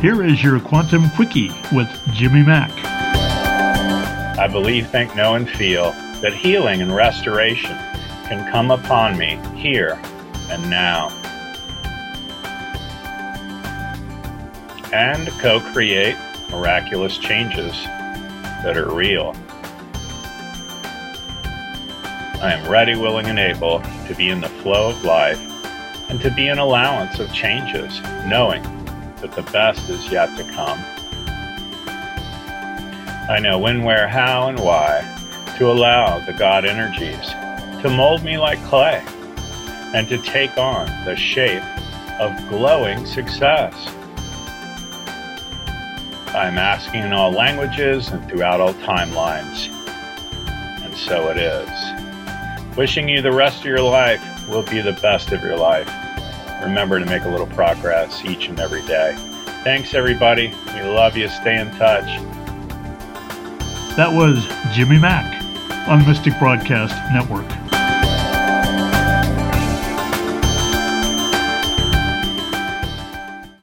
Here is your Quantum Quickie with Jimmy Mack. I believe, think, know, and feel that healing and restoration can come upon me here and now, and co-create miraculous changes that are real. I am ready, willing, and able to be in the flow of life and to be an allowance of changes, knowing that the best is yet to come. I know when, where, how, and why to allow the God energies to mold me like clay and to take on the shape of glowing success. I'm asking in all languages and throughout all timelines, and so it is. Wishing you the rest of your life will be the best of your life. Remember to make a little progress each and every day. Thanks, everybody. We love you. Stay in touch. That was Jimmy Mack on Mystic Broadcast Network.